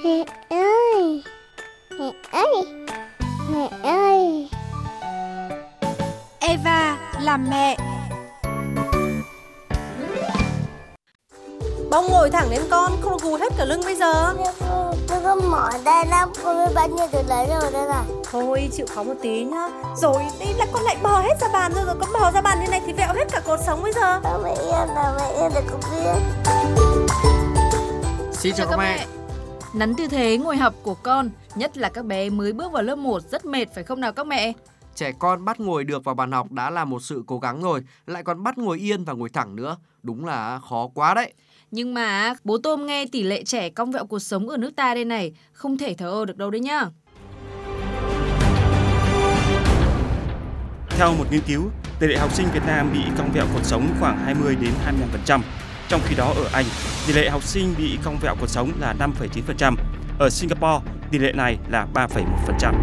Mẹ ơi, mẹ ơi, mẹ ơi. Eva làm mẹ. Bông ngồi thẳng lên con, không gù hết cả lưng bây giờ. Tôi có mỏi đây lắm, con biết bao nhiêu từ lấy rồi đây này. Thôi chịu khó một tí nhá. Rồi đây là con lại bò hết ra bàn rồi, con bò ra bàn như này thì vẹo hết cả cột sống bây giờ. Mẹ yên để con biết. Xin chào các mẹ. Nắn tư thế ngồi học của con, nhất là các bé mới bước vào lớp 1 rất mệt phải không nào các mẹ? Trẻ con bắt ngồi được vào bàn học đã là một sự cố gắng rồi, lại còn bắt ngồi yên và ngồi thẳng nữa. Đúng là khó quá đấy. Nhưng mà bố Tôm nghe tỷ lệ trẻ cong vẹo cột sống ở nước ta đây này, không thể thờ ơ được đâu đấy nhá. Theo một nghiên cứu, tỷ lệ học sinh Việt Nam bị cong vẹo cột sống khoảng 20 đến 25%. Trong khi đó ở Anh, tỷ lệ học sinh bị cong vẹo cột sống là 5,9%. Ở Singapore, tỷ lệ này là 3,1%.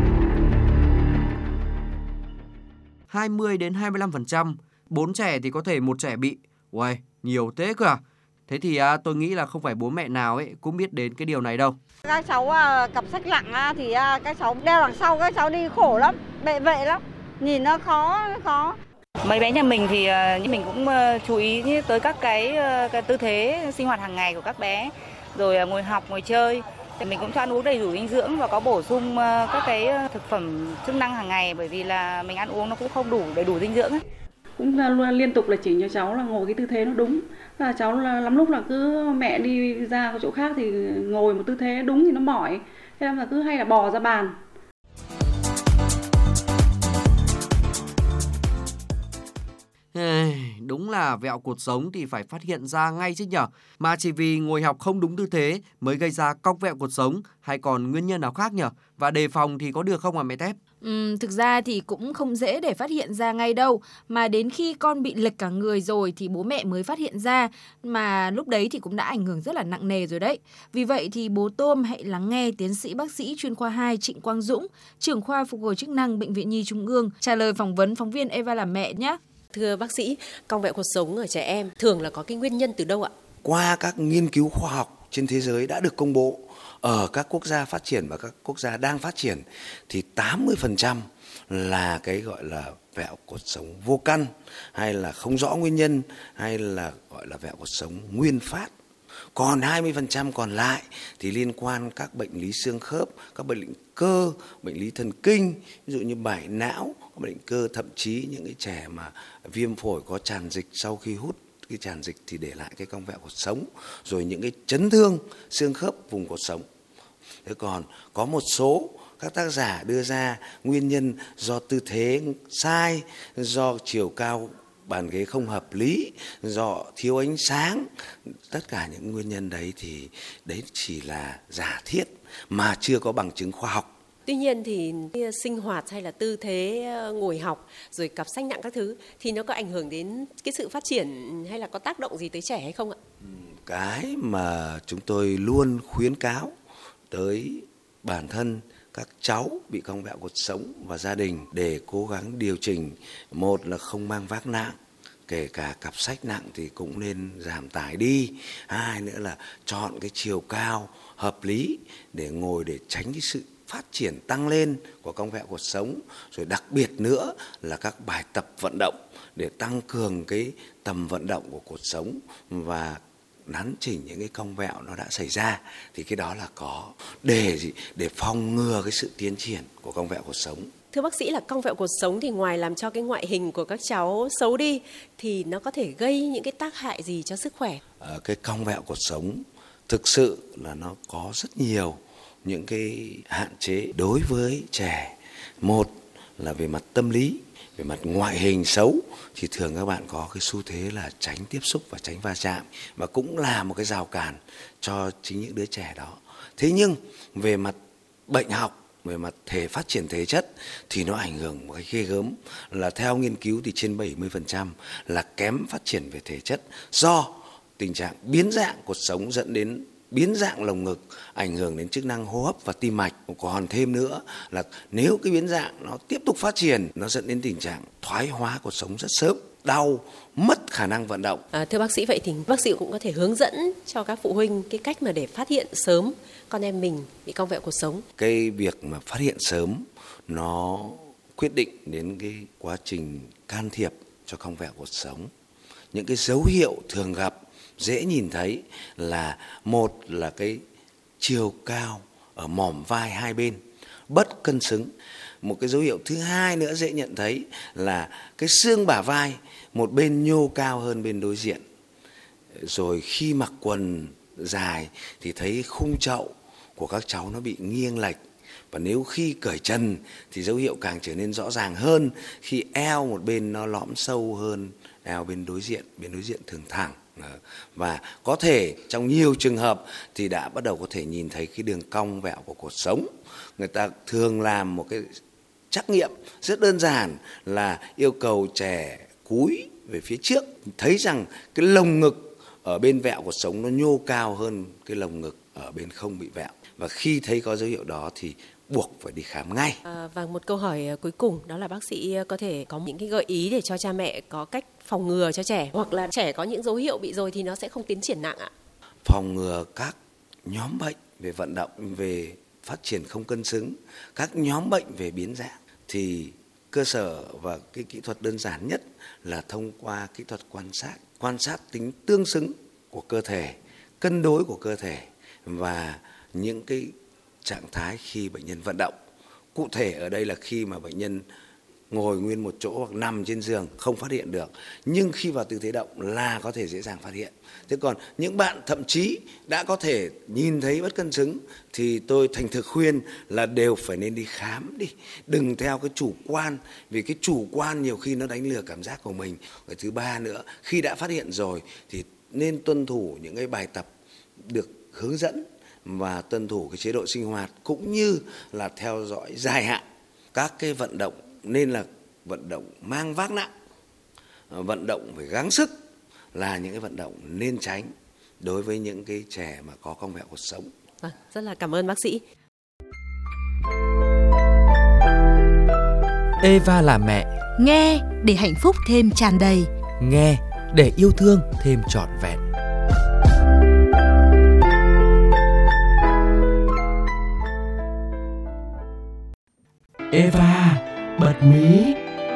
20 đến 25%, 4 trẻ thì có thể một trẻ bị. Uầy, nhiều thế cơ à? Thế thì tôi nghĩ là không phải bố mẹ nào ấy cũng biết đến cái điều này đâu. Các cháu cặp sách nặng thì các cháu đeo đằng sau, các cháu đi khổ lắm, bệ vệ lắm, nhìn nó khó. Mấy bé nhà mình thì mình cũng chú ý tới các cái tư thế sinh hoạt hàng ngày của các bé, rồi ngồi học, ngồi chơi. Thì mình cũng cho ăn uống đầy đủ dinh dưỡng và có bổ sung các cái thực phẩm chức năng hàng ngày, bởi vì là mình ăn uống nó cũng không đầy đủ dinh dưỡng ấy. Cũng là liên tục là chỉnh cho cháu là ngồi cái tư thế nó đúng. Là cháu là lắm lúc là cứ mẹ đi ra chỗ khác thì ngồi một tư thế đúng thì nó mỏi. Thế nên là cứ hay là bò ra bàn. Đúng là vẹo cột sống thì phải phát hiện ra ngay chứ nhở. Mà chỉ vì ngồi học không đúng tư thế mới gây ra cong vẹo cột sống, hay còn nguyên nhân nào khác nhở? Và đề phòng thì có được không mẹ Tép? Thực ra thì cũng không dễ để phát hiện ra ngay đâu. Mà đến khi con bị lệch cả người rồi thì bố mẹ mới phát hiện ra. Mà lúc đấy thì cũng đã ảnh hưởng rất là nặng nề rồi đấy. Vì vậy thì bố Tôm hãy lắng nghe tiến sĩ bác sĩ chuyên khoa 2 Trịnh Quang Dũng, trưởng khoa phục hồi chức năng Bệnh viện Nhi Trung ương, trả lời phỏng vấn phóng viên Eva làm mẹ nhé. Thưa bác sĩ, cong vẹo cột sống ở trẻ em thường là có cái nguyên nhân từ đâu ạ? Qua các nghiên cứu khoa học trên thế giới đã được công bố ở các quốc gia phát triển và các quốc gia đang phát triển thì 80% là cái gọi là vẹo cột sống vô căn, hay là không rõ nguyên nhân, hay là gọi là vẹo cột sống nguyên phát. Còn 20% còn lại thì liên quan các bệnh lý xương khớp, các bệnh lý cơ, bệnh lý thần kinh, ví dụ như bại não, các bệnh cơ, thậm chí những cái trẻ mà viêm phổi có tràn dịch sau khi hút cái tràn dịch thì để lại cái cong vẹo cột sống, rồi những cái chấn thương xương khớp vùng cột sống. Thế còn có một số các tác giả đưa ra nguyên nhân do tư thế sai, do chiều cao bàn ghế không hợp lý, do thiếu ánh sáng. Tất cả những nguyên nhân đấy thì đấy chỉ là giả thiết mà chưa có bằng chứng khoa học. Tuy nhiên thì sinh hoạt hay là tư thế ngồi học rồi cặp sách nặng các thứ thì nó có ảnh hưởng đến cái sự phát triển hay là có tác động gì tới trẻ hay không ạ? Cái mà chúng tôi luôn khuyến cáo tới bản thân các cháu bị cong vẹo cột sống và gia đình để cố gắng điều chỉnh. Một là không mang vác nặng, kể cả cặp sách nặng thì cũng nên giảm tải đi. Hai nữa là chọn cái chiều cao hợp lý để ngồi, để tránh cái sự phát triển tăng lên của cong vẹo cột sống. Rồi đặc biệt nữa là các bài tập vận động để tăng cường cái tầm vận động của cột sống và nắn chỉnh những cái cong vẹo nó đã xảy ra. Thì cái đó là có để phòng ngừa cái sự tiến triển của cong vẹo cột sống. Thưa bác sĩ, là cong vẹo cột sống thì ngoài làm cho cái ngoại hình của các cháu xấu đi thì nó có thể gây những cái tác hại gì cho sức khỏe? Cái cong vẹo cột sống thực sự là nó có rất nhiều những cái hạn chế đối với trẻ. Một là về mặt tâm lý, về mặt ngoại hình xấu thì thường các bạn có cái xu thế là tránh tiếp xúc và tránh va chạm, và cũng là một cái rào cản cho chính những đứa trẻ đó. Thế nhưng về mặt bệnh học, về mặt phát triển thể chất thì nó ảnh hưởng một cái ghê gớm, là theo nghiên cứu thì trên 70% là kém phát triển về thể chất do tình trạng biến dạng cột sống dẫn đến biến dạng lồng ngực, ảnh hưởng đến chức năng hô hấp và tim mạch. Còn thêm nữa là nếu cái biến dạng nó tiếp tục phát triển, nó dẫn đến tình trạng thoái hóa cột sống rất sớm. đau, mất khả năng vận động. Thưa bác sĩ, vậy thì bác sĩ cũng có thể hướng dẫn cho các phụ huynh cái cách mà để phát hiện sớm con em mình bị cong vẹo cột sống. Cái việc mà phát hiện sớm nó quyết định đến cái quá trình can thiệp cho cong vẹo cột sống. Những cái dấu hiệu thường gặp dễ nhìn thấy là một là cái chiều cao ở mỏm vai hai bên bất cân xứng. Một cái dấu hiệu thứ hai nữa dễ nhận thấy là cái xương bả vai một bên nhô cao hơn bên đối diện. Rồi khi mặc quần dài thì thấy khung chậu của các cháu nó bị nghiêng lệch. Và nếu khi cởi trần thì dấu hiệu càng trở nên rõ ràng hơn khi eo một bên nó lõm sâu hơn eo bên đối diện thường thẳng. Và có thể trong nhiều trường hợp thì đã bắt đầu có thể nhìn thấy cái đường cong vẹo của cột sống. Người ta thường làm một cái trắc nghiệm rất đơn giản là yêu cầu trẻ cúi về phía trước, thấy rằng cái lồng ngực ở bên vẹo cột sống nó nhô cao hơn cái lồng ngực ở bên không bị vẹo. Và khi thấy có dấu hiệu đó thì buộc phải đi khám ngay. Và một câu hỏi cuối cùng đó là bác sĩ có thể có những cái gợi ý để cho cha mẹ có cách phòng ngừa cho trẻ, hoặc là trẻ có những dấu hiệu bị rồi thì nó sẽ không tiến triển nặng ạ? Phòng ngừa các nhóm bệnh về vận động, về phát triển không cân xứng, các nhóm bệnh về biến dạng thì cơ sở và cái kỹ thuật đơn giản nhất là thông qua kỹ thuật quan sát tính tương xứng của cơ thể, cân đối của cơ thể và những cái trạng thái khi bệnh nhân vận động. Cụ thể ở đây là khi mà bệnh nhân ngồi nguyên một chỗ hoặc nằm trên giường không phát hiện được, nhưng khi vào tư thế động là có thể dễ dàng phát hiện. Thế còn những bạn thậm chí đã có thể nhìn thấy bất cân xứng thì tôi thành thực khuyên là đều phải nên đi khám đi, đừng theo cái chủ quan, vì cái chủ quan nhiều khi nó đánh lừa cảm giác của mình. Cái thứ ba nữa, khi đã phát hiện rồi thì nên tuân thủ những cái bài tập được hướng dẫn và tuân thủ cái chế độ sinh hoạt cũng như là theo dõi dài hạn. Các cái vận động nên là vận động mang vác nặng, vận động phải gắng sức là những cái vận động nên tránh đối với những cái trẻ mà có cong vẹo cột sống. Rất là cảm ơn bác sĩ. Eva là mẹ. Nghe để hạnh phúc thêm tràn đầy. Nghe để yêu thương thêm trọn vẹn. Eva, bật mí.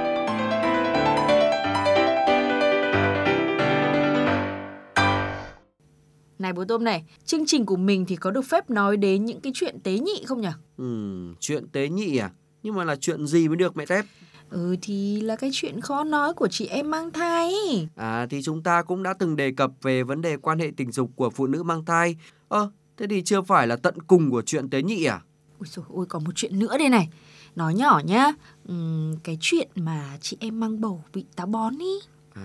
Này bố Tôm này, chương trình của mình thì có được phép nói đến những cái chuyện tế nhị không nhỉ? Chuyện tế nhị à? Nhưng mà là chuyện gì mới được mẹ Tép? Thì là cái chuyện khó nói của chị em mang thai ấy. Thì chúng ta cũng đã từng đề cập về vấn đề quan hệ tình dục của phụ nữ mang thai. Thế thì chưa phải là tận cùng của chuyện tế nhị à? Ôi dồi ôi, còn một chuyện nữa đây này. Nói nhỏ nhá, cái chuyện mà chị em mang bầu bị táo bón ý.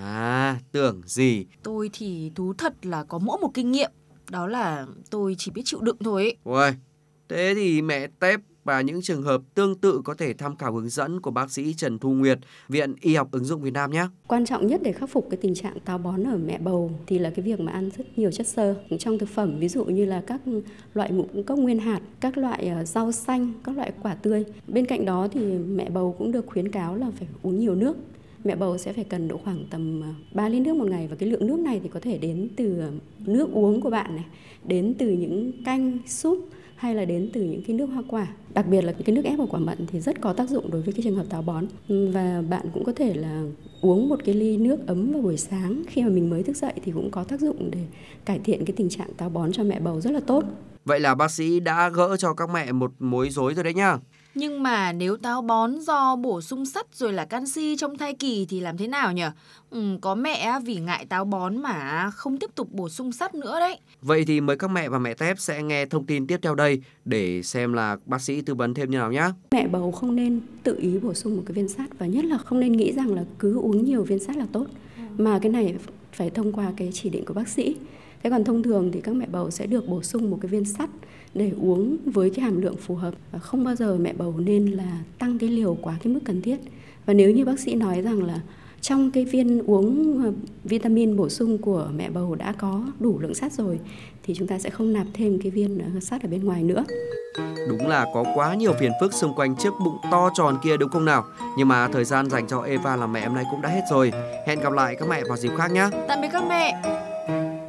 Tưởng gì. Tôi thì thú thật là có mỗi một kinh nghiệm, đó là tôi chỉ biết chịu đựng thôi ấy. Ôi, thế thì mẹ Tép và những trường hợp tương tự có thể tham khảo hướng dẫn của bác sĩ Trần Thu Nguyệt, Viện Y học ứng dụng Việt Nam nhé. Quan trọng nhất để khắc phục cái tình trạng táo bón ở mẹ bầu thì là cái việc mà ăn rất nhiều chất xơ trong thực phẩm, ví dụ như là các loại ngũ cốc nguyên hạt, các loại rau xanh, các loại quả tươi. Bên cạnh đó thì mẹ bầu cũng được khuyến cáo là phải uống nhiều nước. Mẹ bầu sẽ phải cần độ khoảng tầm 3 lít nước một ngày, và cái lượng nước này thì có thể đến từ nước uống của bạn này, đến từ những canh, súp, hay là đến từ những cái nước hoa quả. Đặc biệt là cái nước ép của quả mận thì rất có tác dụng đối với cái trường hợp táo bón. Và bạn cũng có thể là uống một cái ly nước ấm vào buổi sáng khi mà mình mới thức dậy thì cũng có tác dụng để cải thiện cái tình trạng táo bón cho mẹ bầu rất là tốt. Vậy là bác sĩ đã gỡ cho các mẹ một mối rối rồi đấy nhá. Nhưng mà nếu táo bón do bổ sung sắt rồi là canxi trong thai kỳ thì làm thế nào nhỉ? Có mẹ vì ngại táo bón mà không tiếp tục bổ sung sắt nữa đấy. Vậy thì mời các mẹ và mẹ Tép sẽ nghe thông tin tiếp theo đây để xem là bác sĩ tư vấn thêm như nào nhé. Mẹ bầu không nên tự ý bổ sung một cái viên sắt, và nhất là không nên nghĩ rằng là cứ uống nhiều viên sắt là tốt. Mà cái này phải thông qua cái chỉ định của bác sĩ. Thế còn thông thường thì các mẹ bầu sẽ được bổ sung một cái viên sắt để uống với cái hàm lượng phù hợp. Và không bao giờ mẹ bầu nên là tăng cái liều quá cái mức cần thiết. Và nếu như bác sĩ nói rằng là trong cái viên uống vitamin bổ sung của mẹ bầu đã có đủ lượng sắt rồi thì chúng ta sẽ không nạp thêm cái viên sắt ở bên ngoài nữa. Đúng là có quá nhiều phiền phức xung quanh chiếc bụng to tròn kia đúng không nào? Nhưng mà thời gian dành cho Eva làm mẹ hôm nay cũng đã hết rồi. Hẹn gặp lại các mẹ vào dịp khác nhé. Tạm biệt các mẹ.